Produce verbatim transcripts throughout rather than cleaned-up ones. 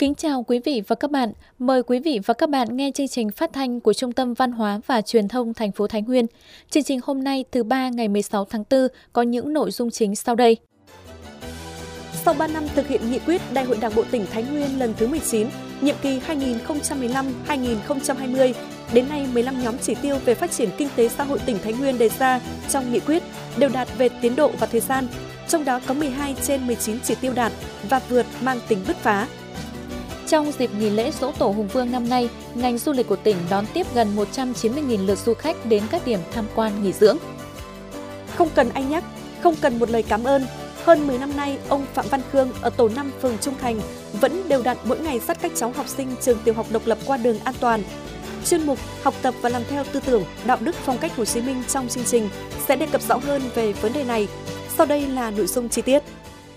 Kính chào quý vị và các bạn. Mời quý vị và các bạn nghe chương trình phát thanh của Trung tâm Văn hóa và Truyền thông thành phố Thái Nguyên. Chương trình hôm nay thứ ba ngày mười sáu tháng tư có những nội dung chính sau đây. Sau ba năm thực hiện nghị quyết Đại hội Đảng bộ tỉnh Thái Nguyên lần thứ mười chín, nhiệm kỳ hai nghìn không trăm mười lăm đến hai nghìn không trăm hai mươi, đến nay mười lăm nhóm chỉ tiêu về phát triển kinh tế xã hội tỉnh Thái Nguyên đề ra trong nghị quyết đều đạt về tiến độ và thời gian, trong đó có mười hai trên mười chín chỉ tiêu đạt và vượt mang tính bứt phá. Trong dịp nghỉ lễ Giỗ Tổ Hùng Vương năm nay, ngành du lịch của tỉnh đón tiếp gần một trăm chín mươi nghìn lượt du khách đến các điểm tham quan nghỉ dưỡng. Không cần ai nhắc, không cần một lời cảm ơn, hơn mười năm nay, ông Phạm Văn Khương ở tổ năm phường Trung Thành vẫn đều đặn mỗi ngày dắt các cháu học sinh trường tiểu học độc lập qua đường an toàn. Chuyên mục học tập và làm theo tư tưởng, đạo đức phong cách Hồ Chí Minh trong chương trình sẽ đề cập rõ hơn về vấn đề này. Sau đây là nội dung chi tiết.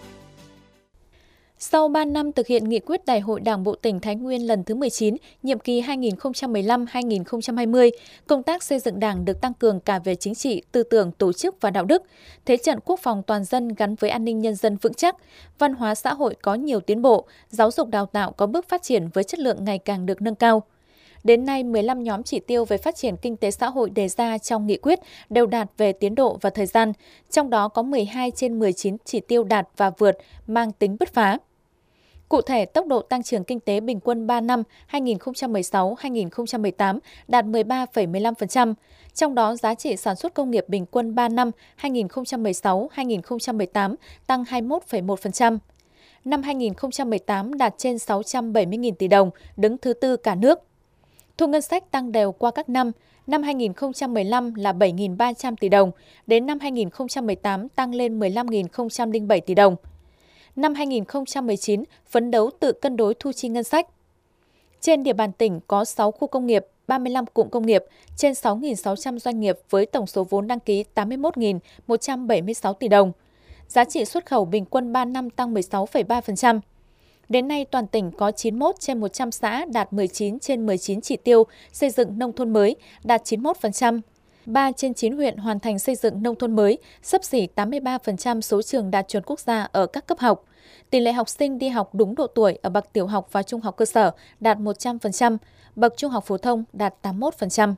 Sau ba năm thực hiện nghị quyết Đại hội Đảng bộ tỉnh Thái Nguyên lần thứ mười chín, nhiệm kỳ hai nghìn không trăm mười lăm đến hai nghìn không trăm hai mươi, công tác xây dựng Đảng được tăng cường cả về chính trị, tư tưởng, tổ chức và đạo đức. Thế trận quốc phòng toàn dân gắn với an ninh nhân dân vững chắc, văn hóa xã hội có nhiều tiến bộ, giáo dục đào tạo có bước phát triển với chất lượng ngày càng được nâng cao. Đến nay, mười lăm nhóm chỉ tiêu về phát triển kinh tế xã hội đề ra trong nghị quyết đều đạt về tiến độ và thời gian, trong đó có mười hai trên mười chín chỉ tiêu đạt và vượt mang tính bứt phá. Cụ thể, tốc độ tăng trưởng kinh tế bình quân ba năm hai nghìn không trăm mười sáu đến hai nghìn không trăm mười tám đạt mười ba phẩy mười lăm phần trăm, trong đó giá trị sản xuất công nghiệp bình quân ba năm hai nghìn không trăm mười sáu đến hai nghìn không trăm mười tám tăng hai mươi mốt phẩy một phần trăm. Năm hai nghìn không trăm mười tám đạt trên sáu trăm bảy mươi nghìn tỷ đồng, đứng thứ tư cả nước. Thu ngân sách tăng đều qua các năm, năm hai nghìn không trăm mười lăm là bảy nghìn ba trăm tỷ đồng, đến năm hai nghìn không trăm mười tám tăng lên mười lăm nghìn không trăm lẻ bảy tỷ đồng. Năm hai nghìn không trăm mười chín, phấn đấu tự cân đối thu chi ngân sách. Trên địa bàn tỉnh có sáu khu công nghiệp, ba mươi lăm cụm công nghiệp, trên sáu nghìn sáu trăm doanh nghiệp với tổng số vốn đăng ký tám mươi mốt nghìn một trăm bảy mươi sáu tỷ đồng. Giá trị xuất khẩu bình quân ba năm tăng mười sáu phẩy ba phần trăm. Đến nay, toàn tỉnh có chín mươi mốt trên một trăm xã đạt mười chín trên mười chín chỉ tiêu xây dựng nông thôn mới, đạt chín mươi mốt phần trăm. ba trên chín huyện hoàn thành xây dựng nông thôn mới, xấp xỉ tám mươi ba phần trăm số trường đạt chuẩn quốc gia ở các cấp học. Tỷ lệ học sinh đi học đúng độ tuổi ở bậc tiểu học và trung học cơ sở đạt một trăm phần trăm, bậc trung học phổ thông đạt tám mươi mốt phần trăm.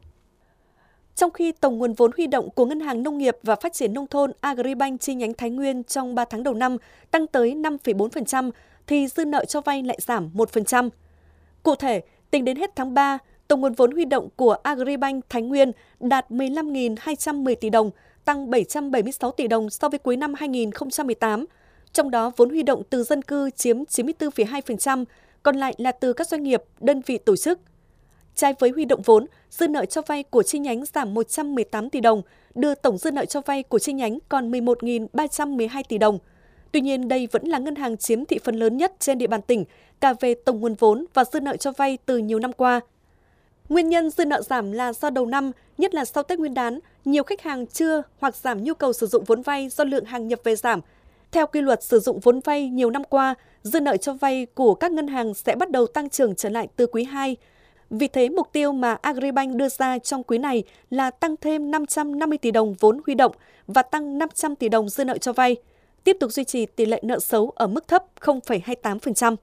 Trong khi tổng nguồn vốn huy động của Ngân hàng Nông nghiệp và Phát triển Nông thôn Agribank chi nhánh Thái Nguyên trong ba tháng đầu năm tăng tới năm phẩy bốn phần trăm, thì dư nợ cho vay lại giảm một phần trăm. Cụ thể, tính đến hết tháng ba, tổng nguồn vốn huy động của Agribank Thái Nguyên đạt mười lăm nghìn hai trăm mười tỷ đồng, tăng bảy trăm bảy mươi sáu tỷ đồng so với cuối năm hai nghìn không trăm mười tám. Trong đó, vốn huy động từ dân cư chiếm chín mươi tư phẩy hai phần trăm, còn lại là từ các doanh nghiệp, đơn vị tổ chức. Trái với huy động vốn, dư nợ cho vay của chi nhánh giảm một trăm mười tám tỷ đồng, đưa tổng dư nợ cho vay của chi nhánh còn mười một nghìn ba trăm mười hai tỷ đồng. Tuy nhiên, đây vẫn là ngân hàng chiếm thị phần lớn nhất trên địa bàn tỉnh, cả về tổng nguồn vốn và dư nợ cho vay từ nhiều năm qua. Nguyên nhân dư nợ giảm là do đầu năm, nhất là sau Tết Nguyên đán, nhiều khách hàng chưa hoặc giảm nhu cầu sử dụng vốn vay do lượng hàng nhập về giảm. Theo quy luật sử dụng vốn vay nhiều năm qua, dư nợ cho vay của các ngân hàng sẽ bắt đầu tăng trưởng trở lại từ quý hai. Vì thế, mục tiêu mà Agribank đưa ra trong quý này là tăng thêm năm trăm năm mươi tỷ đồng vốn huy động và tăng năm trăm tỷ đồng dư nợ cho vay, tiếp tục duy trì tỷ lệ nợ xấu ở mức thấp không phẩy hai mươi tám phần trăm.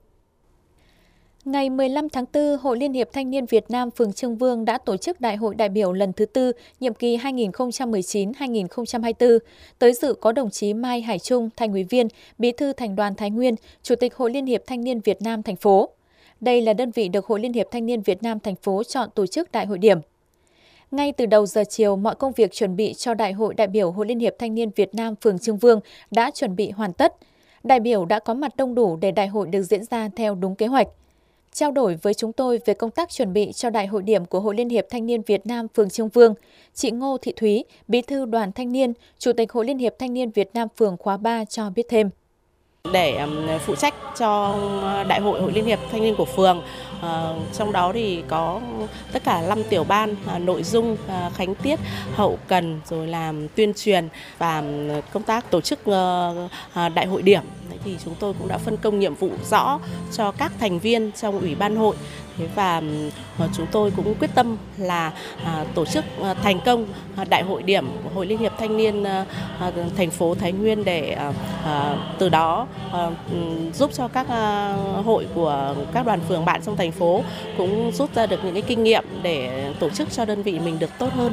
Ngày mười lăm tháng tư, Hội Liên hiệp Thanh niên Việt Nam phường Trương Vương đã tổ chức Đại hội đại biểu lần thứ tư, nhiệm kỳ hai nghìn không trăm mười chín đến hai nghìn không trăm hai mươi tư. Tới dự có đồng chí Mai Hải Trung, Thành ủy viên, Bí thư Thành đoàn Thái Nguyên, Chủ tịch Hội Liên hiệp Thanh niên Việt Nam thành phố. Đây là đơn vị được Hội Liên hiệp Thanh niên Việt Nam thành phố chọn tổ chức đại hội điểm. Ngay từ đầu giờ chiều, mọi công việc chuẩn bị cho Đại hội đại biểu Hội Liên hiệp Thanh niên Việt Nam phường Trương Vương đã chuẩn bị hoàn tất. Đại biểu đã có mặt đông đủ để đại hội được diễn ra theo đúng kế hoạch. Trao đổi với chúng tôi về công tác chuẩn bị cho Đại hội điểm của Hội Liên hiệp Thanh niên Việt Nam phường Trương Vương, chị Ngô Thị Thúy, Bí thư Đoàn Thanh niên, Chủ tịch Hội Liên hiệp Thanh niên Việt Nam phường khóa ba cho biết thêm. Để phụ trách cho Đại hội Hội Liên hiệp Thanh niên của phường, À, trong đó thì có tất cả năm tiểu ban, à, nội dung, à, khánh tiết, hậu cần, rồi làm tuyên truyền và công tác tổ chức à, đại hội điểm. Đấy thì chúng tôi cũng đã phân công nhiệm vụ rõ cho các thành viên trong ủy ban hội. Và chúng tôi cũng quyết tâm là tổ chức thành công đại hội điểm của Hội Liên hiệp Thanh niên thành phố Thái Nguyên để từ đó giúp cho các hội của các đoàn phường bạn trong thành phố cũng rút ra được những cái kinh nghiệm để tổ chức cho đơn vị mình được tốt hơn.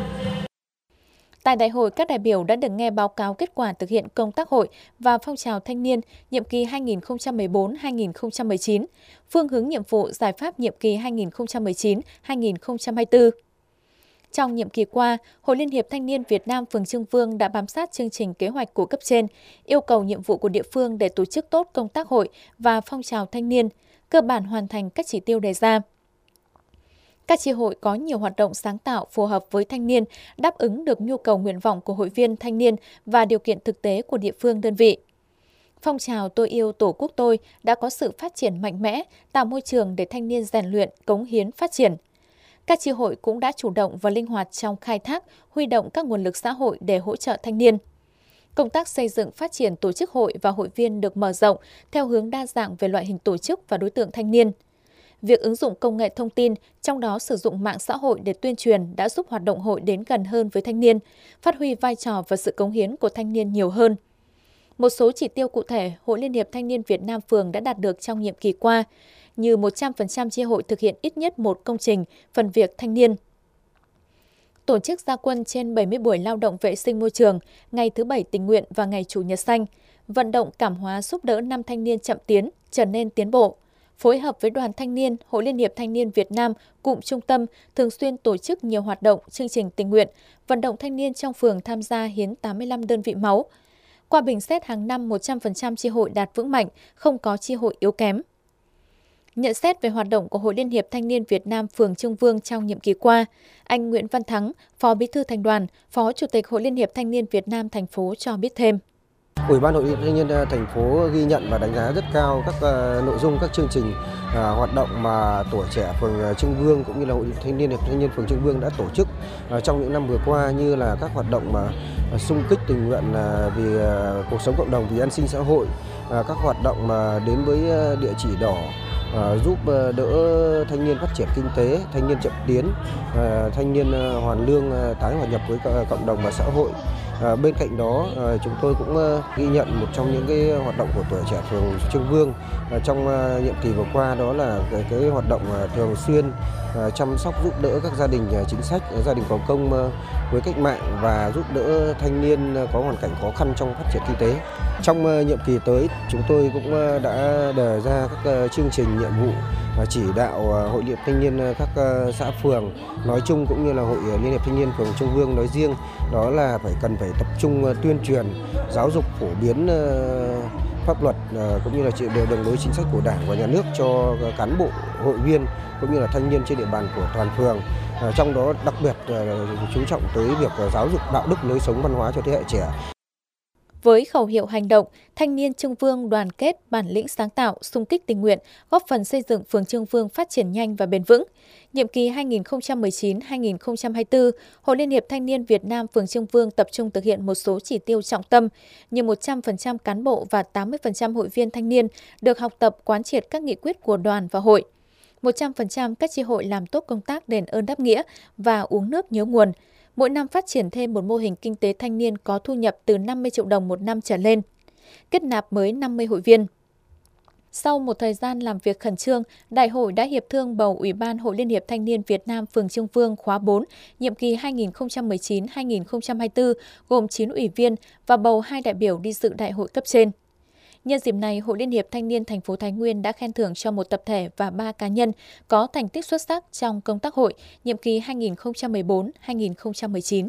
Tại đại hội, các đại biểu đã được nghe báo cáo kết quả thực hiện công tác hội và phong trào thanh niên nhiệm kỳ hai nghìn không trăm mười bốn đến hai nghìn không trăm mười chín, phương hướng nhiệm vụ giải pháp nhiệm kỳ hai nghìn không trăm mười chín đến hai nghìn không trăm hai mươi tư. Trong nhiệm kỳ qua, Hội Liên hiệp Thanh niên Việt Nam phường Trương Vương đã bám sát chương trình kế hoạch của cấp trên, yêu cầu nhiệm vụ của địa phương để tổ chức tốt công tác hội và phong trào thanh niên, cơ bản hoàn thành các chỉ tiêu đề ra. Các chi hội có nhiều hoạt động sáng tạo phù hợp với thanh niên, đáp ứng được nhu cầu nguyện vọng của hội viên thanh niên và điều kiện thực tế của địa phương đơn vị. Phong trào Tôi yêu Tổ quốc tôi đã có sự phát triển mạnh mẽ, tạo môi trường để thanh niên rèn luyện, cống hiến, phát triển. Các chi hội cũng đã chủ động và linh hoạt trong khai thác, huy động các nguồn lực xã hội để hỗ trợ thanh niên. Công tác xây dựng phát triển tổ chức hội và hội viên được mở rộng theo hướng đa dạng về loại hình tổ chức và đối tượng thanh niên. Việc ứng dụng công nghệ thông tin, trong đó sử dụng mạng xã hội để tuyên truyền đã giúp hoạt động hội đến gần hơn với thanh niên, phát huy vai trò và sự cống hiến của thanh niên nhiều hơn. Một số chỉ tiêu cụ thể Hội Liên hiệp Thanh niên Việt Nam phường đã đạt được trong nhiệm kỳ qua, như một trăm phần trăm chi hội thực hiện ít nhất một công trình, phần việc thanh niên. Tổ chức ra quân trên bảy mươi buổi lao động vệ sinh môi trường, ngày thứ Bảy tình nguyện và ngày Chủ nhật xanh, vận động cảm hóa giúp đỡ năm thanh niên chậm tiến, trở nên tiến bộ. Phối hợp với Đoàn Thanh niên, Hội Liên hiệp Thanh niên Việt Nam, cụm trung tâm thường xuyên tổ chức nhiều hoạt động, chương trình tình nguyện, vận động thanh niên trong phường tham gia hiến tám mươi lăm đơn vị máu. Qua bình xét hàng năm một trăm phần trăm chi hội đạt vững mạnh, không có chi hội yếu kém. Nhận xét về hoạt động của Hội Liên hiệp Thanh niên Việt Nam phường Trương Vương trong nhiệm kỳ qua, anh Nguyễn Văn Thắng, Phó Bí thư Thành đoàn, Phó Chủ tịch Hội Liên hiệp Thanh niên Việt Nam thành phố cho biết thêm. Ủy ban Hội Thanh niên thành phố ghi nhận và đánh giá rất cao các uh, nội dung các chương trình uh, hoạt động mà tuổi trẻ phường Trương Vương cũng như là Hội Thanh niên Thanh niên phường Trương Vương đã tổ chức uh, trong những năm vừa qua, như là các hoạt động mà uh, xung kích tình nguyện uh, vì uh, cuộc sống cộng đồng, vì an sinh xã hội, uh, các hoạt động mà đến với uh, địa chỉ đỏ uh, giúp uh, đỡ thanh niên phát triển kinh tế, thanh niên chậm tiến, uh, thanh niên uh, hoàn lương uh, tái hòa nhập với cộng đồng và xã hội. À, bên cạnh đó à, chúng tôi cũng à, ghi nhận một trong những cái hoạt động của tuổi trẻ phường Trương Vương à, trong à, nhiệm kỳ vừa qua, đó là cái, cái hoạt động à, thường xuyên à, chăm sóc giúp đỡ các gia đình à, chính sách, gia đình có công à, với cách mạng và giúp đỡ thanh niên à, có hoàn cảnh khó khăn trong phát triển kinh tế. Trong à, nhiệm kỳ tới, chúng tôi cũng à, đã đề ra các à, chương trình nhiệm vụ và chỉ đạo à, Hội Liên hiệp Thanh niên các à, xã phường nói chung cũng như là Hội Liên hiệp Thanh niên phường Trương Vương nói riêng, đó là phải cần phải tập trung uh, tuyên truyền, giáo dục phổ biến uh, pháp luật uh, cũng như là đường lối chính sách của Đảng và Nhà nước cho uh, cán bộ, hội viên cũng như là thanh niên trên địa bàn của toàn phường. Uh, trong đó đặc biệt uh, chú trọng tới việc uh, giáo dục đạo đức, lối sống văn hóa cho thế hệ trẻ. Với khẩu hiệu hành động, thanh niên Trương Vương đoàn kết, bản lĩnh sáng tạo, xung kích tình nguyện, góp phần xây dựng phường Trương Vương phát triển nhanh và bền vững. Nhiệm kỳ hai nghìn không trăm mười chín đến hai nghìn không trăm hai mươi tư, Hội Liên hiệp Thanh niên Việt Nam phường Trương Vương tập trung thực hiện một số chỉ tiêu trọng tâm như một trăm phần trăm cán bộ và tám mươi phần trăm hội viên thanh niên được học tập quán triệt các nghị quyết của đoàn và hội. một trăm phần trăm các chi hội làm tốt công tác đền ơn đáp nghĩa và uống nước nhớ nguồn. Mỗi năm phát triển thêm một mô hình kinh tế thanh niên có thu nhập từ năm mươi triệu đồng một năm trở lên. Kết nạp mới năm mươi hội viên. Sau một thời gian làm việc khẩn trương, Đại hội đã hiệp thương bầu Ủy ban Hội Liên hiệp Thanh niên Việt Nam phường Trương Vương khóa bốn, nhiệm kỳ hai nghìn không trăm mười chín đến hai nghìn không trăm hai mươi tư, gồm chín ủy viên và bầu hai đại biểu đi dự đại hội cấp trên. Nhân dịp này, Hội Liên hiệp Thanh niên thành phố Thái Nguyên đã khen thưởng cho một tập thể và ba cá nhân có thành tích xuất sắc trong công tác hội, nhiệm kỳ hai nghìn không trăm mười bốn đến hai nghìn không trăm mười chín.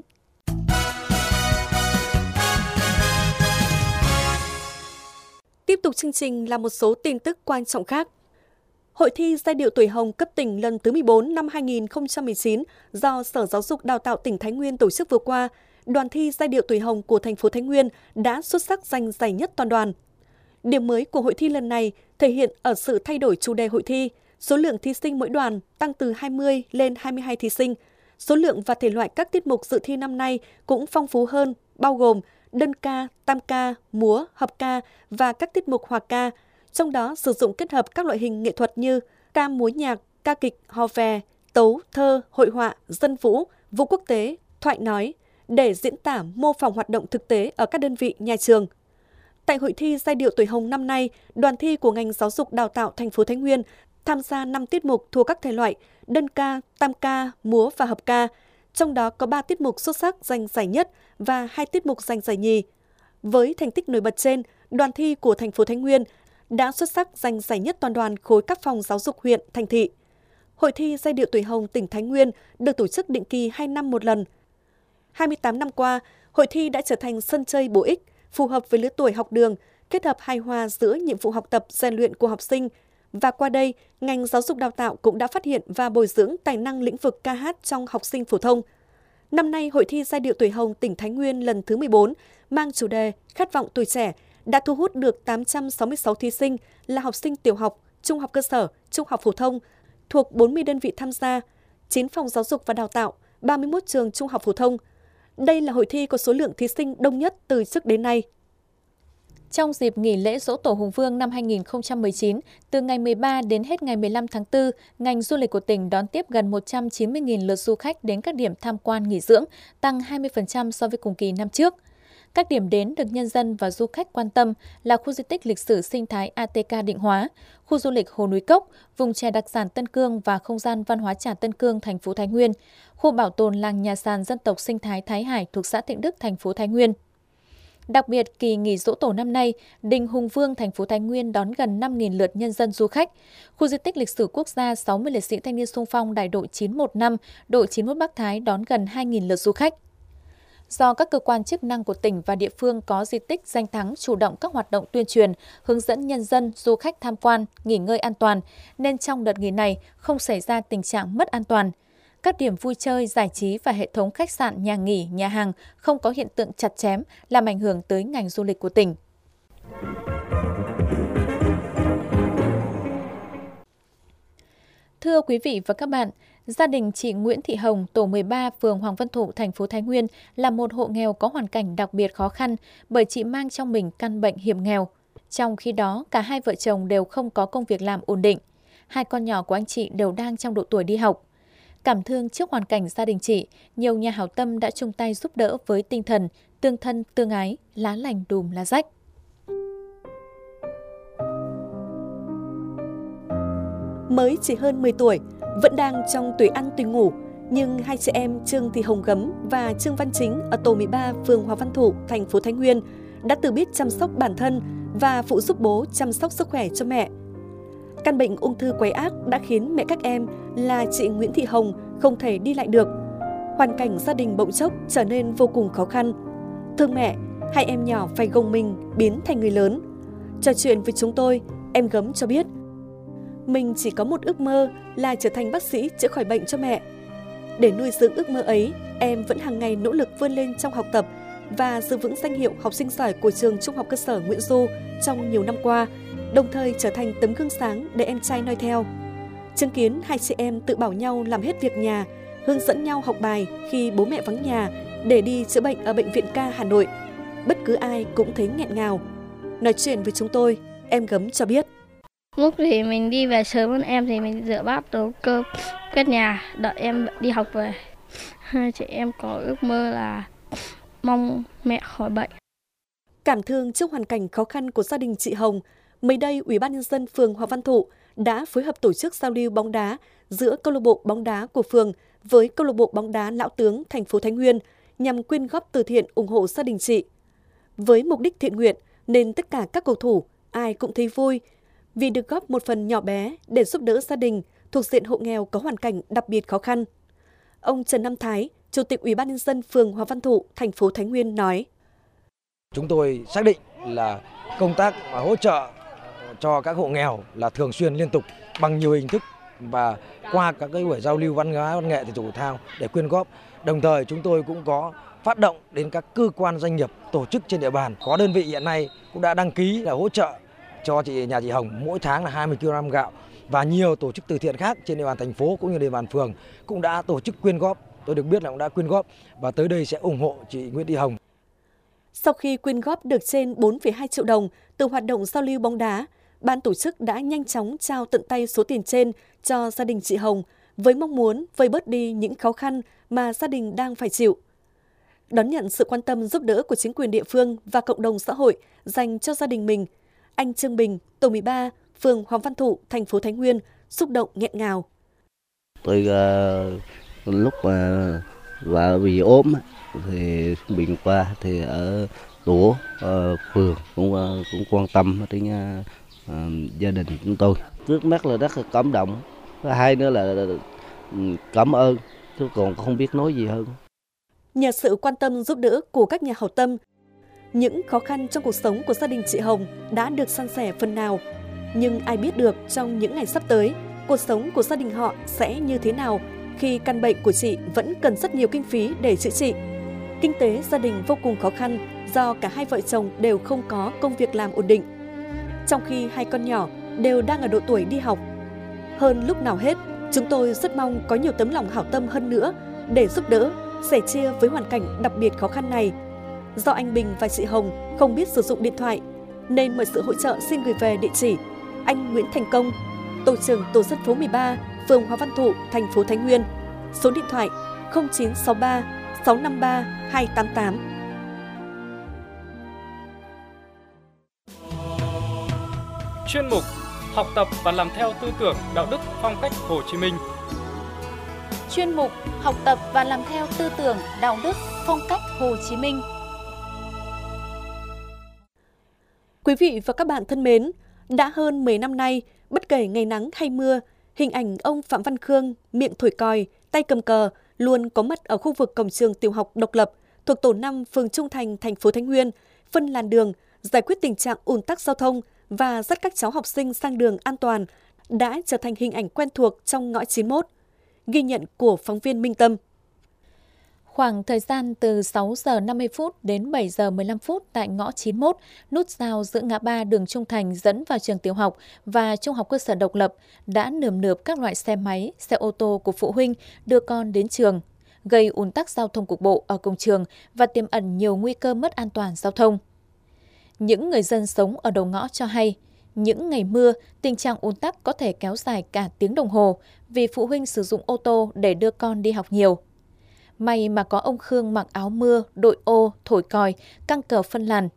Tiếp tục chương trình là một số tin tức quan trọng khác. Hội thi giai điệu tuổi hồng cấp tỉnh lần thứ mười bốn năm hai nghìn không trăm mười chín do Sở Giáo dục Đào tạo tỉnh Thái Nguyên tổ chức vừa qua, đoàn thi giai điệu tuổi hồng của thành phố Thái Nguyên đã xuất sắc giành giải nhất toàn đoàn. Điểm mới của hội thi lần này thể hiện ở sự thay đổi chủ đề hội thi, Số lượng thí sinh mỗi đoàn tăng từ hai mươi lên hai mươi hai thí sinh. Số lượng và thể loại các tiết mục dự thi năm nay cũng phong phú hơn, bao gồm đơn ca, tam ca, múa, hợp ca và các tiết mục hòa ca, trong đó sử dụng kết hợp các loại hình nghệ thuật như ca múa nhạc, ca kịch, hò vè, tấu, thơ, hội họa, dân vũ, vũ quốc tế, thoại nói, để diễn tả mô phỏng hoạt động thực tế ở các đơn vị nhà trường. Tại hội thi giai điệu tuổi hồng năm nay, đoàn thi của ngành giáo dục đào tạo thành phố Thái Nguyên tham gia năm tiết mục thuộc các thể loại đơn ca, tam ca, múa và hợp ca, trong đó có ba tiết mục xuất sắc giành giải nhất và hai tiết mục giành giải nhì. Với thành tích nổi bật trên, đoàn thi của thành phố Thái Nguyên đã xuất sắc giành giải nhất toàn đoàn khối các phòng giáo dục huyện, thành thị. Hội thi giai điệu tuổi hồng tỉnh Thái Nguyên được tổ chức định kỳ hai năm một lần. hai mươi tám năm qua, hội thi đã trở thành sân chơi bổ ích, phù hợp với lứa tuổi học đường, kết hợp hài hòa giữa nhiệm vụ học tập, rèn luyện của học sinh. Và qua đây, ngành giáo dục đào tạo cũng đã phát hiện và bồi dưỡng tài năng lĩnh vực ca hát trong học sinh phổ thông. Năm nay, Hội thi giai điệu tuổi hồng tỉnh Thái Nguyên lần thứ mười bốn mang chủ đề Khát vọng tuổi trẻ đã thu hút được tám trăm sáu mươi sáu thí sinh là học sinh tiểu học, trung học cơ sở, trung học phổ thông thuộc bốn mươi đơn vị tham gia, chín phòng giáo dục và đào tạo, ba mươi mốt trường trung học phổ thông. Đây là hội thi có số lượng thí sinh đông nhất từ trước đến nay. Trong dịp nghỉ lễ Giỗ Tổ Hùng Vương năm hai nghìn không trăm mười chín, từ ngày mười ba đến hết ngày mười lăm tháng tư, ngành du lịch của tỉnh đón tiếp gần một trăm chín mươi nghìn lượt du khách đến các điểm tham quan nghỉ dưỡng, tăng hai mươi phần trăm so với cùng kỳ năm trước. Các điểm đến được nhân dân và du khách quan tâm là khu di tích lịch sử sinh thái a tê ca Định Hóa, khu du lịch Hồ Núi Cốc, vùng chè đặc sản Tân Cương và không gian văn hóa trà Tân Cương, thành phố Thái Nguyên, khu bảo tồn làng nhà sàn dân tộc sinh thái Thái Hải thuộc xã Thịnh Đức, thành phố Thái Nguyên. Đặc biệt, kỳ nghỉ Giỗ Tổ năm nay, Đình Hùng Vương, thành phố Thái Nguyên đón gần năm nghìn lượt nhân dân du khách. Khu di tích lịch sử quốc gia sáu mươi liệt sĩ thanh niên xung phong đại đội chín một năm, đội chín mốt Bắc Thái đón gần hai nghìn lượt du khách. Do các cơ quan chức năng của tỉnh và địa phương có di tích danh thắng chủ động các hoạt động tuyên truyền, hướng dẫn nhân dân, du khách tham quan, nghỉ ngơi an toàn, nên trong đợt nghỉ này không xảy ra tình trạng mất an toàn. Các điểm vui chơi, giải trí và hệ thống khách sạn, nhà nghỉ, nhà hàng không có hiện tượng chặt chém, làm ảnh hưởng tới ngành du lịch của tỉnh. Thưa quý vị và các bạn, gia đình chị Nguyễn Thị Hồng, tổ mười ba, phường Hoàng Văn Thụ, thành phố Thái Nguyên là một hộ nghèo có hoàn cảnh đặc biệt khó khăn bởi chị mang trong mình căn bệnh hiểm nghèo. Trong khi đó, cả hai vợ chồng đều không có công việc làm ổn định. Hai con nhỏ của anh chị đều đang trong độ tuổi đi học. Cảm thương trước hoàn cảnh gia đình chị, nhiều nhà hảo tâm đã chung tay giúp đỡ với tinh thần tương thân tương ái, lá lành đùm lá rách. Mới chỉ hơn mười tuổi, vẫn đang trong tuổi ăn tuổi ngủ, nhưng hai chị em Trương Thị Hồng Gấm và Trương Văn Chính ở tổ mười ba, phường Hoàng Văn Thụ, thành phố Thái Nguyên đã tự biết chăm sóc bản thân và phụ giúp bố chăm sóc sức khỏe cho mẹ. Căn bệnh ung thư quái ác đã khiến mẹ các em là chị Nguyễn Thị Hồng không thể đi lại được. Hoàn cảnh gia đình bỗng chốc trở nên vô cùng khó khăn. Thương mẹ, hai em nhỏ phải gồng mình biến thành người lớn. Trò chuyện với chúng tôi, em Gấm cho biết mình chỉ có một ước mơ là trở thành bác sĩ chữa khỏi bệnh cho mẹ. Để nuôi dưỡng ước mơ ấy, em vẫn hàng ngày nỗ lực vươn lên trong học tập và giữ vững danh hiệu học sinh giỏi của trường Trung học cơ sở Nguyễn Du trong nhiều năm qua, đồng thời trở thành tấm gương sáng để em trai noi theo. Chứng kiến hai chị em tự bảo nhau làm hết việc nhà, hướng dẫn nhau học bài khi bố mẹ vắng nhà để đi chữa bệnh ở Bệnh viện Ca Hà Nội, bất cứ ai cũng thấy nghẹn ngào. Nói chuyện với chúng tôi, em Gấm cho biết. Lúc thì mình đi về sớm hơn em thì mình rửa bát nấu cơm, quét nhà, đợi em đi học về. Hai chị em có ước mơ là mong mẹ khỏi bệnh. Cảm thương trước hoàn cảnh khó khăn của gia đình chị Hồng, mới đây Ủy ban nhân dân phường Hoàng Văn Thụ đã phối hợp tổ chức giao lưu bóng đá giữa câu lạc bộ bóng đá của phường với câu lạc bộ bóng đá Lão Tướng, thành phố Thái Nguyên nhằm quyên góp từ thiện ủng hộ gia đình chị. Với mục đích thiện nguyện nên tất cả các cầu thủ ai cũng thấy vui vì được góp một phần nhỏ bé để giúp đỡ gia đình thuộc diện hộ nghèo có hoàn cảnh đặc biệt khó khăn. Ông Trần Nam Thái, Chủ tịch Ủy ban nhân dân phường Hoàng Văn Thụ, thành phố Thái Nguyên nói: Chúng tôi xác định là công tác hỗ trợ cho các hộ nghèo là thường xuyên liên tục bằng nhiều hình thức và qua các cái buổi giao lưu văn hóa, văn nghệ thể dục thể thao để quyên góp. Đồng thời chúng tôi cũng có phát động đến các cơ quan doanh nghiệp, tổ chức trên địa bàn. Có đơn vị hiện nay cũng đã đăng ký là hỗ trợ cho chị nhà chị Hồng mỗi tháng là hai mươi ki lô gam gạo và nhiều tổ chức từ thiện khác trên địa bàn thành phố cũng như địa bàn phường cũng đã tổ chức quyên góp. Tôi được biết là cũng đã quyên góp và tới đây sẽ ủng hộ chị Nguyễn Thị Hồng. Sau khi quyên góp được trên bốn phẩy hai triệu đồng từ hoạt động giao lưu bóng đá, ban tổ chức đã nhanh chóng trao tận tay số tiền trên cho gia đình chị Hồng với mong muốn vơi bớt đi những khó khăn mà gia đình đang phải chịu. Đón nhận sự quan tâm giúp đỡ của chính quyền địa phương và cộng đồng xã hội dành cho gia đình mình, anh Trương Bình, tổ mười ba, phường Hoàng Văn Thụ, thành phố Thái Nguyên xúc động nghẹn ngào. Tôi uh, lúc mà và bị ốm thì bệnh qua thì ở tổ uh, phường cũng uh, cũng quan tâm đến uh, uh, gia đình chúng tôi. Trước mắt là rất là cảm động, hai nữa là cảm ơn, chứ còn không biết nói gì hơn. Nhờ sự quan tâm giúp đỡ của các nhà hảo tâm, những khó khăn trong cuộc sống của gia đình chị Hồng đã được san sẻ phần nào. Nhưng ai biết được trong những ngày sắp tới, cuộc sống của gia đình họ sẽ như thế nào khi căn bệnh của chị vẫn cần rất nhiều kinh phí để chữa trị. Kinh tế gia đình vô cùng khó khăn do cả hai vợ chồng đều không có công việc làm ổn định. Trong khi hai con nhỏ đều đang ở độ tuổi đi học. Hơn lúc nào hết, chúng tôi rất mong có nhiều tấm lòng hảo tâm hơn nữa để giúp đỡ, sẻ chia với hoàn cảnh đặc biệt khó khăn này. Do anh Bình và chị Hồng không biết sử dụng điện thoại, nên mọi sự hỗ trợ xin gửi về địa chỉ anh Nguyễn Thành Công, tổ trưởng tổ dân phố mười ba, phường Hoàng Văn Thụ, thành phố Thái Nguyên. Số điện thoại không chín sáu ba sáu năm ba hai tám tám. Chuyên mục Học tập và làm theo tư tưởng đạo đức phong cách Hồ Chí Minh. Chuyên mục Học tập và làm theo tư tưởng đạo đức phong cách Hồ Chí Minh. Quý vị và các bạn thân mến, đã hơn mười năm nay, bất kể ngày nắng hay mưa, hình ảnh ông Phạm Văn Khương, miệng thổi còi, tay cầm cờ luôn có mặt ở khu vực cổng trường tiểu học Độc Lập thuộc tổ năm phường Trung Thành, thành phố Thái Nguyên, phân làn đường, giải quyết tình trạng ùn tắc giao thông và dắt các cháu học sinh sang đường an toàn đã trở thành hình ảnh quen thuộc trong ngõ chín mốt. Ghi nhận của phóng viên Minh Tâm. Khoảng thời gian từ sáu giờ năm mươi phút đến bảy giờ mười lăm phút tại ngõ chín mốt, nút giao giữa ngã ba đường Trung Thành dẫn vào trường tiểu học và trung học cơ sở Độc Lập đã nườm nượp các loại xe máy, xe ô tô của phụ huynh đưa con đến trường, gây ùn tắc giao thông cục bộ ở cổng trường và tiềm ẩn nhiều nguy cơ mất an toàn giao thông. Những người dân sống ở đầu ngõ cho hay, những ngày mưa, tình trạng ùn tắc có thể kéo dài cả tiếng đồng hồ vì phụ huynh sử dụng ô tô để đưa con đi học nhiều. May mà có ông Khương mặc áo mưa, đội ô, thổi còi, căng cờ phân làn.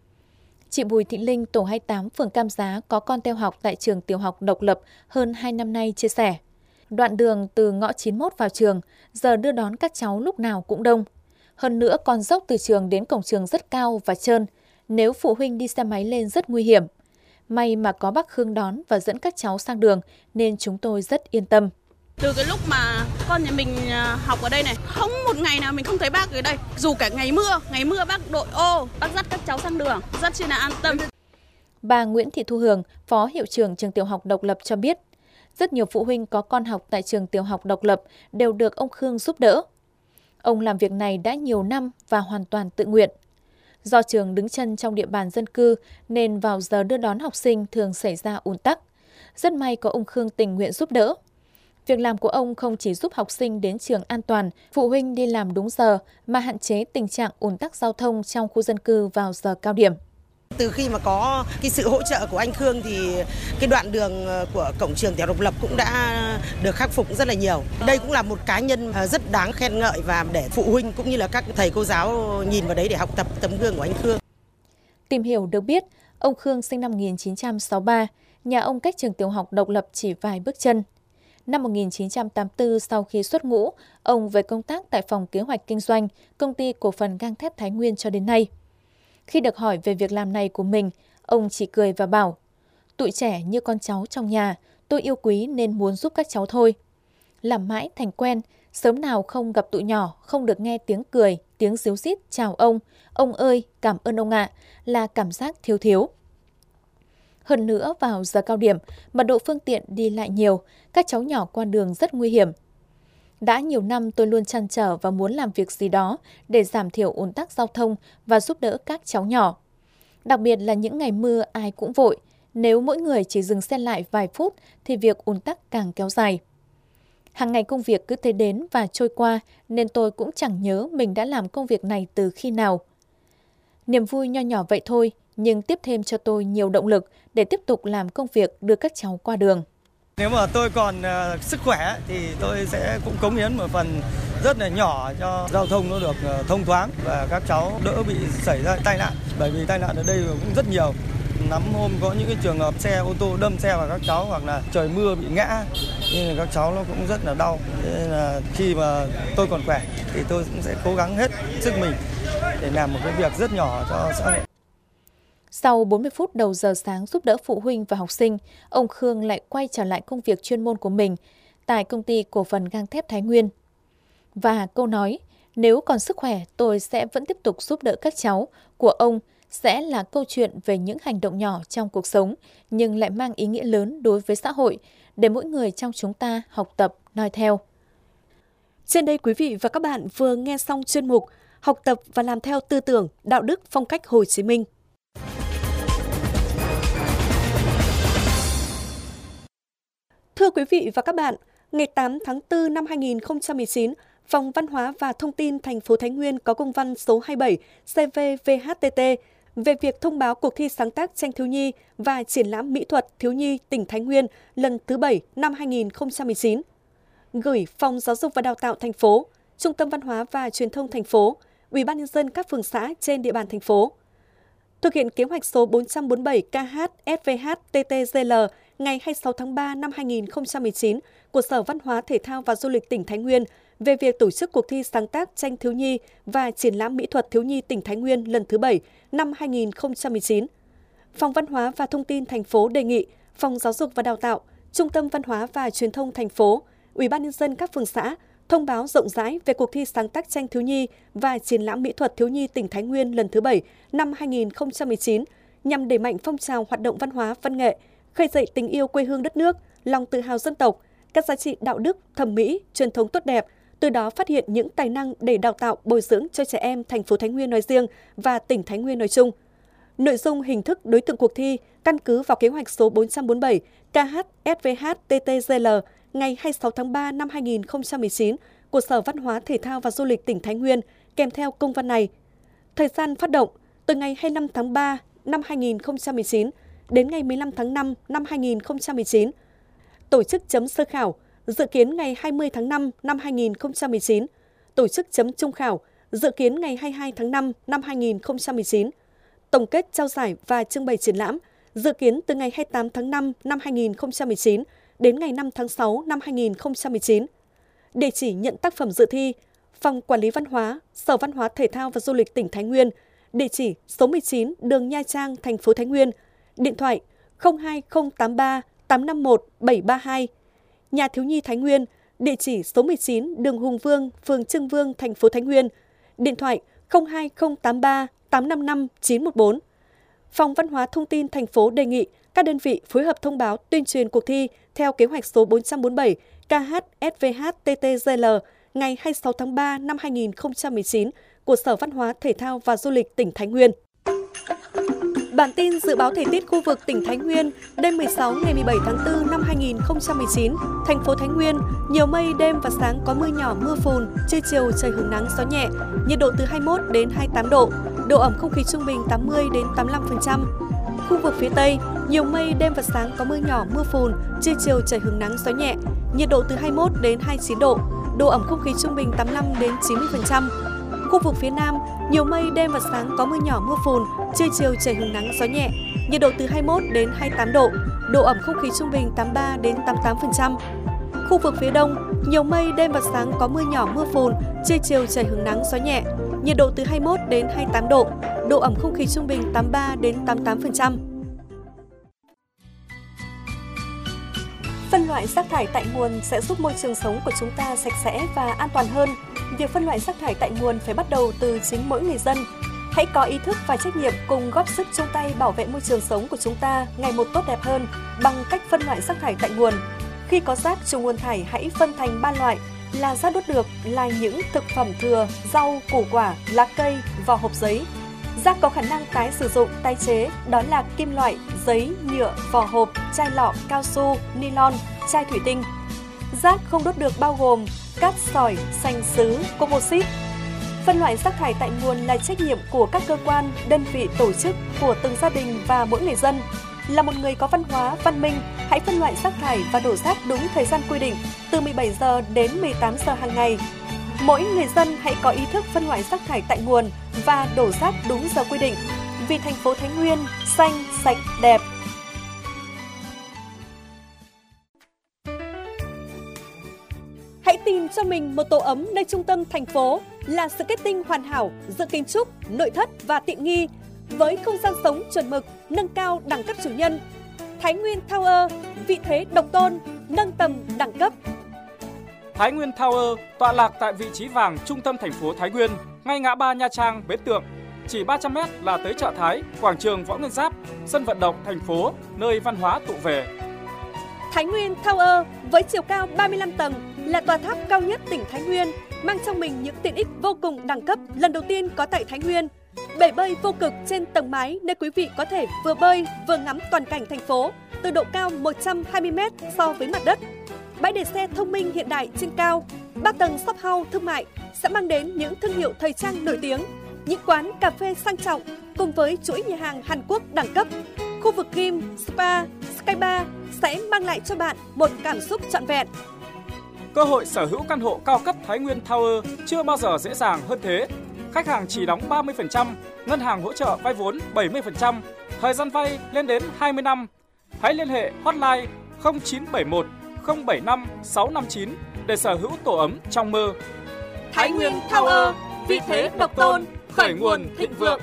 Chị Bùi Thị Linh, tổ hai mươi tám, phường Cam Giá có con theo học tại trường tiểu học Độc Lập hơn hai năm nay chia sẻ. Đoạn đường từ ngõ chín mốt vào trường, giờ đưa đón các cháu lúc nào cũng đông. Hơn nữa, con dốc từ trường đến cổng trường rất cao và trơn. Nếu phụ huynh đi xe máy lên rất nguy hiểm. May mà có bác Khương đón và dẫn các cháu sang đường nên chúng tôi rất yên tâm. Từ cái lúc mà con nhà mình học ở đây này, không một ngày nào mình không thấy bác ở đây. Dù cả ngày mưa, ngày mưa bác đội ô, bác dắt các cháu sang đường, rất chi là an tâm. Bà Nguyễn Thị Thu Hường, Phó Hiệu trưởng trường tiểu học Độc Lập cho biết, rất nhiều phụ huynh có con học tại trường tiểu học Độc Lập đều được ông Khương giúp đỡ. Ông làm việc này đã nhiều năm và hoàn toàn tự nguyện. Do trường đứng chân trong địa bàn dân cư nên vào giờ đưa đón học sinh thường xảy ra ùn tắc. Rất may có ông Khương tình nguyện giúp đỡ. Việc làm của ông không chỉ giúp học sinh đến trường an toàn, phụ huynh đi làm đúng giờ mà hạn chế tình trạng ùn tắc giao thông trong khu dân cư vào giờ cao điểm. Từ khi mà có cái sự hỗ trợ của anh Khương thì cái đoạn đường của cổng trường tiểu Độc Lập cũng đã được khắc phục rất là nhiều. Đây cũng là một cá nhân rất đáng khen ngợi và để phụ huynh cũng như là các thầy cô giáo nhìn vào đấy để học tập tấm gương của anh Khương. Tìm hiểu được biết, ông Khương sinh năm một nghìn chín trăm sáu mươi ba, nhà ông cách trường tiểu học Độc Lập chỉ vài bước chân. Năm một nghìn chín trăm tám mươi tư, sau khi xuất ngũ, ông về công tác tại phòng kế hoạch kinh doanh, công ty cổ phần gang thép Thái Nguyên cho đến nay. Khi được hỏi về việc làm này của mình, ông chỉ cười và bảo, tụi trẻ như con cháu trong nhà, tôi yêu quý nên muốn giúp các cháu thôi. Làm mãi thành quen, sớm nào không gặp tụi nhỏ, không được nghe tiếng cười, tiếng ríu rít chào ông, ông ơi, cảm ơn ông ạ, là cảm giác thiếu thiếu. Hơn nữa, vào giờ cao điểm, mật độ phương tiện đi lại nhiều, các cháu nhỏ qua đường rất nguy hiểm. Đã nhiều năm tôi luôn trăn trở và muốn làm việc gì đó để giảm thiểu ùn tắc giao thông và giúp đỡ các cháu nhỏ. Đặc biệt là những ngày mưa ai cũng vội, Nếu mỗi người chỉ dừng xe lại vài phút thì việc ùn tắc càng kéo dài. Hàng ngày công việc cứ thế đến và trôi qua nên tôi cũng chẳng nhớ mình đã làm công việc này từ khi nào. Niềm vui nho nhỏ vậy thôi, nhưng tiếp thêm cho tôi nhiều động lực để tiếp tục làm công việc đưa các cháu qua đường. Nếu mà tôi còn uh, sức khỏe thì tôi sẽ cũng cống hiến một phần rất là nhỏ cho giao thông nó được uh, thông thoáng và các cháu đỡ bị xảy ra tai nạn. Bởi vì tai nạn ở đây cũng rất nhiều. Lắm hôm có những cái trường hợp xe ô tô đâm xe vào các cháu hoặc là trời mưa bị ngã, nên là các cháu nó cũng rất là đau. Nên là khi mà tôi còn khỏe thì tôi cũng sẽ cố gắng hết sức mình để làm một cái việc rất nhỏ cho xã hội. Sau bốn mươi phút đầu giờ sáng giúp đỡ phụ huynh và học sinh, ông Khương lại quay trở lại công việc chuyên môn của mình tại công ty cổ phần gang thép Thái Nguyên. Và câu nói, nếu còn sức khỏe tôi sẽ vẫn tiếp tục giúp đỡ các cháu của ông sẽ là câu chuyện về những hành động nhỏ trong cuộc sống nhưng lại mang ý nghĩa lớn đối với xã hội để mỗi người trong chúng ta học tập, noi theo. Trên đây quý vị và các bạn vừa nghe xong chuyên mục Học tập và làm theo tư tưởng, đạo đức, phong cách Hồ Chí Minh. Thưa quý vị và các bạn, ngày tám tháng tư năm hai nghìn không trăm mười chín, Phòng Văn hóa và Thông tin thành phố Thái Nguyên có công văn số hai mươi bảy C V V H T T về việc thông báo cuộc thi sáng tác tranh thiếu nhi và triển lãm mỹ thuật thiếu nhi tỉnh Thái Nguyên lần thứ bảy năm hai nghìn không trăm mười chín. Gửi Phòng Giáo dục và Đào tạo thành phố, Trung tâm Văn hóa và Truyền thông thành phố, Ủy ban nhân dân các phường xã trên địa bàn thành phố. Thực hiện kế hoạch số bốn trăm bốn mươi bảy K H S V H T T G L ngày hai mươi sáu tháng ba năm hai nghìn không trăm mười chín của Sở Văn hóa Thể thao và Du lịch tỉnh Thái Nguyên về việc tổ chức cuộc thi sáng tác tranh thiếu nhi và triển lãm mỹ thuật thiếu nhi tỉnh Thái Nguyên lần thứ bảy năm hai nghìn không trăm mười chín. Phòng Văn hóa và Thông tin thành phố đề nghị Phòng Giáo dục và Đào tạo, Trung tâm Văn hóa và Truyền thông thành phố, Ủy ban nhân dân các phường xã thông báo rộng rãi về cuộc thi sáng tác tranh thiếu nhi và triển lãm mỹ thuật thiếu nhi tỉnh Thái Nguyên lần thứ bảy năm hai nghìn không trăm mười chín nhằm đẩy mạnh phong trào hoạt động văn hóa, văn nghệ, khơi dậy tình yêu quê hương đất nước, lòng tự hào dân tộc, các giá trị đạo đức, thẩm mỹ, truyền thống tốt đẹp, từ đó phát hiện những tài năng để đào tạo, bồi dưỡng cho trẻ em thành phố Thái Nguyên nói riêng và tỉnh Thái Nguyên nói chung. Nội dung, hình thức, đối tượng cuộc thi căn cứ vào kế hoạch số bốn trăm bốn mươi bảy K H S V H T T G L ngày hai mươi sáu tháng ba năm hai nghìn không trăm mười chín của Sở Văn hóa Thể thao và Du lịch tỉnh Thái Nguyên kèm theo công văn này. Thời gian phát động từ ngày hai mươi lăm tháng ba năm hai nghìn không trăm mười chín đến ngày mười lăm tháng năm năm hai nghìn không trăm mười chín. Tổ chức chấm sơ khảo dự kiến ngày hai mươi tháng năm năm hai nghìn không trăm mười chín. Tổ chức chấm trung khảo dự kiến ngày hai mươi hai tháng năm năm hai nghìn không trăm mười chín. Tổng kết trao giải và trưng bày triển lãm dự kiến từ ngày hai mươi tám tháng năm năm hai nghìn không trăm mười chín đến ngày năm tháng sáu năm hai nghìn không trăm mười chín. Địa chỉ nhận tác phẩm dự thi: Phòng Quản lý Văn hóa, Sở Văn hóa Thể thao và Du lịch tỉnh Thái Nguyên, địa chỉ số mười chín đường Nha Trang, thành phố Thái Nguyên, điện thoại không hai không tám ba tám năm một bảy ba hai. Nhà thiếu nhi Thái Nguyên, địa chỉ số mười chín đường Hùng Vương, phường Trưng Vương, thành phố Thái Nguyên, điện thoại không hai không tám ba tám năm năm chín một bốn. Phòng Văn hóa Thông tin thành phố đề nghị các đơn vị phối hợp thông báo tuyên truyền cuộc thi theo kế hoạch số bốn trăm bốn mươi bảy K H S V H T T G L ngày hai mươi sáu tháng ba năm hai nghìn không trăm mười chín của Sở Văn hóa Thể thao và Du lịch tỉnh Thái Nguyên. Bản tin dự báo thời tiết khu vực tỉnh Thái Nguyên đêm mười sáu ngày mười bảy tháng tư năm hai nghìn không trăm mười chín, thành phố Thái Nguyên nhiều mây, đêm và sáng có mưa nhỏ mưa phùn, trưa chiều trời hứng nắng gió nhẹ, nhiệt độ từ hai mươi mốt đến hai mươi tám độ, độ ẩm không khí trung bình tám mươi đến tám mươi lăm phần trăm. Khu vực phía Tây nhiều mây, đêm và sáng có mưa nhỏ mưa phùn, trưa chiều trời hứng nắng gió nhẹ, nhiệt độ từ hai mươi mốt đến hai mươi chín độ, độ ẩm không khí trung bình tám mươi lăm đến chín mươi phần trăm. Khu vực phía Nam, nhiều mây, đêm và sáng có mưa nhỏ mưa phùn, trưa chiều trời hứng nắng gió nhẹ, nhiệt độ từ hai mươi mốt đến hai mươi tám độ, độ ẩm không khí trung bình tám mươi ba đến tám mươi tám phần trăm. Khu vực phía Đông, nhiều mây, đêm và sáng có mưa nhỏ mưa phùn, trưa chiều trời hứng nắng gió nhẹ, nhiệt độ từ hai mươi mốt đến hai mươi tám độ, độ ẩm không khí trung bình tám mươi ba đến tám mươi tám phần trăm. Phân loại rác thải tại nguồn sẽ giúp môi trường sống của chúng ta sạch sẽ và an toàn hơn. Việc phân loại rác thải tại nguồn phải bắt đầu từ chính mỗi người dân. Hãy có ý thức và trách nhiệm cùng góp sức chung tay bảo vệ môi trường sống của chúng ta ngày một tốt đẹp hơn bằng cách phân loại rác thải tại nguồn. Khi có rác trong nguồn thải, hãy phân thành ba loại là rác đốt được, là những thực phẩm thừa, rau, củ quả, lá cây, vỏ hộp giấy. Rác có khả năng tái sử dụng, tái chế, đó là kim loại, giấy, nhựa, vỏ hộp, chai lọ, cao su, nylon, chai thủy tinh. Rác không đốt được bao gồm cát sỏi, sành sứ, composite. Phân loại rác thải tại nguồn là trách nhiệm của các cơ quan, đơn vị, tổ chức, của từng gia đình và mỗi người dân. Là một người có văn hóa, văn minh, hãy phân loại rác thải và đổ rác đúng thời gian quy định, từ mười bảy giờ đến mười tám giờ hàng ngày. Mỗi người dân hãy có ý thức phân loại rác thải tại nguồn và đổ rác đúng giờ quy định. Vì thành phố Thái Nguyên xanh, sạch, đẹp. Hãy tìm cho mình một tổ ấm nơi trung tâm thành phố là sự kết tinh hoàn hảo giữa kiến trúc, nội thất và tiện nghi với không gian sống chuẩn mực, nâng cao đẳng cấp chủ nhân. Thái Nguyên Tower, vị thế độc tôn, nâng tầm đẳng cấp. Thái Nguyên Tower tọa lạc tại vị trí vàng trung tâm thành phố Thái Nguyên, ngay ngã ba Nha Trang, Bến Tượng. Chỉ ba trăm mét là tới chợ Thái, quảng trường Võ Nguyên Giáp, sân vận động thành phố, nơi văn hóa tụ về. Thái Nguyên Tower với chiều cao ba mươi lăm tầng là tòa tháp cao nhất tỉnh Thái Nguyên, mang trong mình những tiện ích vô cùng đẳng cấp lần đầu tiên có tại Thái Nguyên. Bể bơi vô cực trên tầng mái nơi quý vị có thể vừa bơi vừa ngắm toàn cảnh thành phố từ độ cao một trăm hai mươi mét so với mặt đất. Bãi để xe thông minh hiện đại trên cao, ba tầng shop house thương mại sẽ mang đến những thương hiệu thời trang nổi tiếng, những quán cà phê sang trọng cùng với chuỗi nhà hàng Hàn Quốc đẳng cấp. Khu vực gym, spa, sky bar sẽ mang lại cho bạn một cảm xúc trọn vẹn. Cơ hội sở hữu căn hộ cao cấp Thái Nguyên Tower chưa bao giờ dễ dàng hơn thế. Khách hàng chỉ đóng ba mươi phần trăm, ngân hàng hỗ trợ vay vốn bảy mươi phần trăm, thời gian vay lên đến hai mươi năm. Hãy liên hệ hotline không chín bảy một không bảy năm sáu năm chín để sở hữu tổ ấm trong mơ. Thái Nguyên Tower, vị thế độc tôn, khởi nguồn thịnh vượng.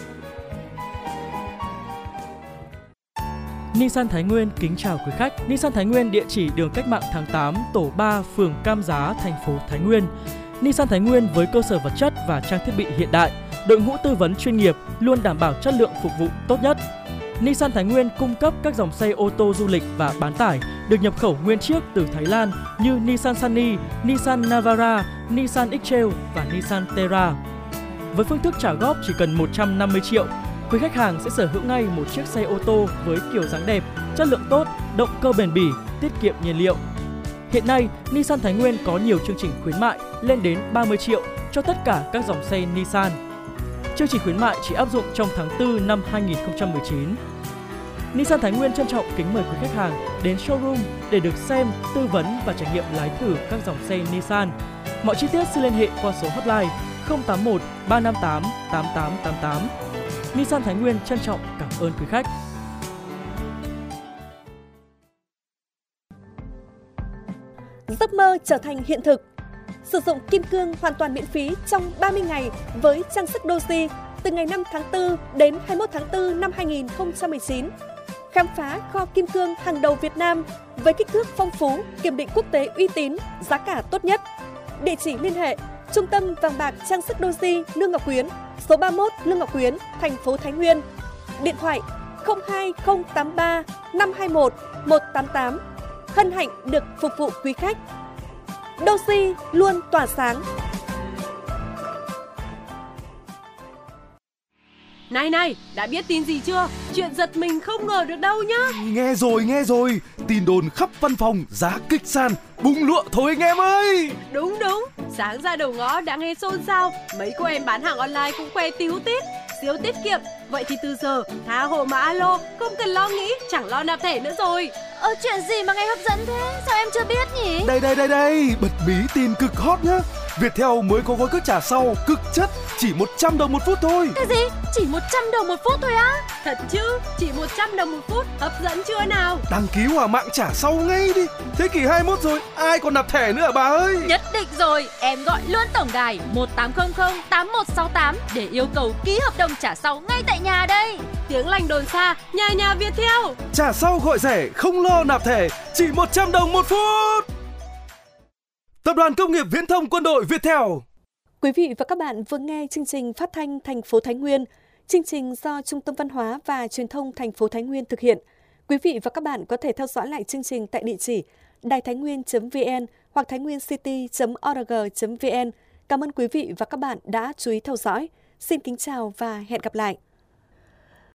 Nissan Thái Nguyên kính chào quý khách. Nissan Thái Nguyên địa chỉ đường Cách mạng tháng tám, tổ ba, phường Cam Giá, thành phố Thái Nguyên. Nissan Thái Nguyên với cơ sở vật chất và trang thiết bị hiện đại, đội ngũ tư vấn chuyên nghiệp luôn đảm bảo chất lượng phục vụ tốt nhất. Nissan Thái Nguyên cung cấp các dòng xe ô tô du lịch và bán tải được nhập khẩu nguyên chiếc từ Thái Lan như Nissan Sunny, Nissan Navara, Nissan X-Trail và Nissan Terra. Với phương thức trả góp chỉ cần một trăm năm mươi triệu, quý khách hàng sẽ sở hữu ngay một chiếc xe ô tô với kiểu dáng đẹp, chất lượng tốt, động cơ bền bỉ, tiết kiệm nhiên liệu. Hiện nay, Nissan Thái Nguyên có nhiều chương trình khuyến mại lên đến ba mươi triệu cho tất cả các dòng xe Nissan. Chương trình khuyến mại chỉ áp dụng trong tháng tư năm hai nghìn không trăm mười chín. Nissan Thái Nguyên trân trọng kính mời quý khách hàng đến showroom để được xem, tư vấn và trải nghiệm lái thử các dòng xe Nissan. Mọi chi tiết xin liên hệ qua số hotline không tám một ba năm tám tám tám tám tám. Nissan Thái Nguyên trân trọng cảm ơn quý khách. Giấc mơ trở thành hiện thực. Sử dụng kim cương hoàn toàn miễn phí trong ba mươi ngày với trang sức Doji từ ngày năm tháng tư đến hai mươi mốt tháng tư năm hai nghìn không trăm mười chín. Khám phá kho kim cương hàng đầu Việt Nam với kích thước phong phú, kiểm định quốc tế uy tín, giá cả tốt nhất. Địa chỉ liên hệ: Trung tâm vàng bạc trang sức Doji Lương Ngọc Quyến, số ba mươi mốt Lương Ngọc Quyến, thành phố Thái Nguyên. Điện thoại không hai không tám ba năm hai một một tám tám. Hân hạnh được phục vụ quý khách. Doji luôn tỏa sáng. Này này, đã biết tin gì chưa? Chuyện giật mình không ngờ được đâu nhá. Nghe rồi, nghe rồi. Tin đồn khắp văn phòng, giá kịch sàn, bung lụa thôi anh em ơi. Đúng đúng, sáng ra đầu ngõ đã nghe xôn xao. Mấy cô em bán hàng online cũng khoe tíu tít, siêu tiết kiệm. Vậy thì từ giờ, tha hồ mà alo, không cần lo nghĩ, chẳng lo nạp thẻ nữa rồi. Ờ, chuyện gì mà nghe hấp dẫn thế? Sao em chưa biết nhỉ? Đây đây đây đây, bật mí tin cực hot nhá. Viettel mới có gói cước trả sau cực chất, chỉ một trăm đồng một phút thôi. Cái gì? Chỉ một trăm đồng một phút thôi á? Thật chứ, chỉ một trăm đồng một phút, hấp dẫn chưa nào? Đăng ký Hòa Mạng trả sau ngay đi. Thế kỷ hai mươi mốt rồi, ai còn nạp thẻ nữa à bà ơi? Nhất định rồi, em gọi luôn tổng đài một tám không không tám một sáu tám để yêu cầu ký hợp đồng trả sau ngay tại nhà đây. Tiếng lành đồn xa, nhà nhà Viettel. Trả sau gọi rẻ, không lo nạp thẻ, chỉ một trăm đồng một phút. Tập đoàn Công nghiệp Viễn thông Quân đội Viettel. Quý vị và các bạn vừa nghe chương trình phát thanh thành phố Thái Nguyên. Chương trình do Trung tâm Văn hóa và Truyền thông thành phố Thái Nguyên thực hiện. Quý vị và các bạn có thể theo dõi lại chương trình tại địa chỉ đài thái nguyên chấm vn hoặc thái nguyên city chấm org chấm vn. Cảm ơn quý vị và các bạn đã chú ý theo dõi. Xin kính chào và hẹn gặp lại.